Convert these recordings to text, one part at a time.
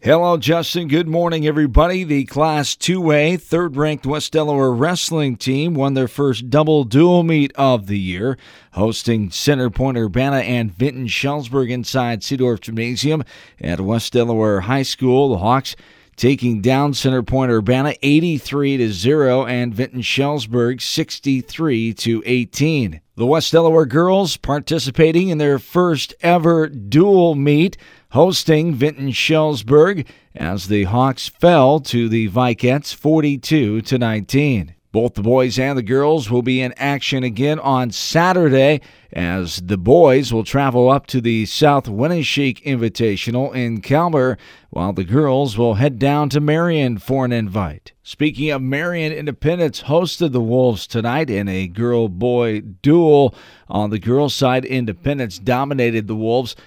Hello, Justin. Good morning, everybody. The Class 2A third-ranked West Delaware wrestling team won their first double dual meet of the year, hosting Center Point Urbana and Vinton Schellsburg inside Seedorf Gymnasium at West Delaware High School. The Hawks taking down Center Point Urbana 83-0 and Vinton Schellsburg 63-18. The West Delaware girls participating in their first ever dual meet, hosting Vinton Schellsburg as the Hawks fell to the Vikettes 42-19. Both the boys and the girls will be in action again on Saturday as the boys will travel up to the South Winneshiek Invitational in Calmer, while the girls will head down to Marion for an invite. Speaking of Marion, Independence hosted the Wolves tonight in a girl-boy duel. On the girls' side, Independence dominated the Wolves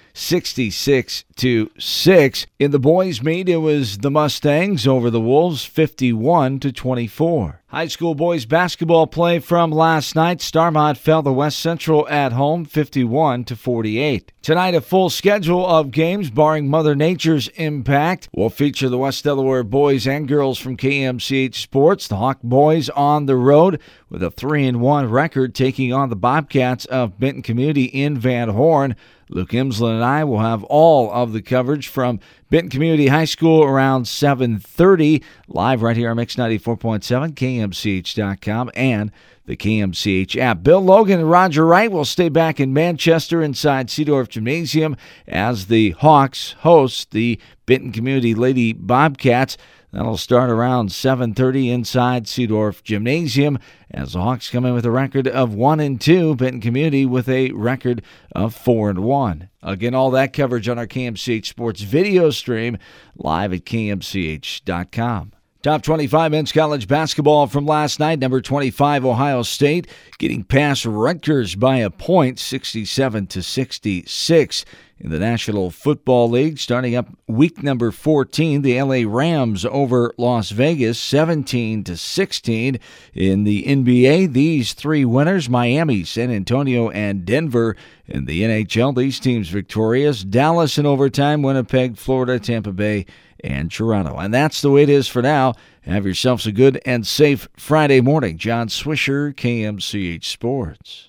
66-6. In the boys' meet, it was the Mustangs over the Wolves 51-24. High school boys basketball play from last night. Starmont fell to West Central at home 51-48. Tonight, a full schedule of games barring Mother Nature's impact will feature the West Delaware boys and girls from KMCH Sports. The Hawk boys on the road with a 3-1 record, taking on the Bobcats of Benton Community in Van Horn. Luke Imslin and I will have all of the coverage from Benton Community High School around 7:30, live right here on Mix 94.7, KMCH.com, and the KMCH app. Bill Logan and Roger Wright will stay back in Manchester inside Seedorf Gymnasium as the Hawks host the Benton Community Lady Bobcats. That'll start around 7:30 inside Seedorf Gymnasium as the Hawks come in with a record of 1-2. Benton Community with a record of 4-1. Again, all that coverage on our KMCH Sports video stream live at KMCH.com. Top 25 men's college basketball from last night. Number 25, Ohio State, getting past Rutgers by a point, 67-66. In the National Football League, starting up week number 14, the LA Rams over Las Vegas, 17-16. In the NBA, these three winners, Miami, San Antonio, and Denver. In the NHL, these teams victorious, Dallas in overtime, Winnipeg, Florida, Tampa Bay, and Toronto. And that's the way it is for now. Have yourselves a good and safe Friday morning. John Swisher, KMCH Sports.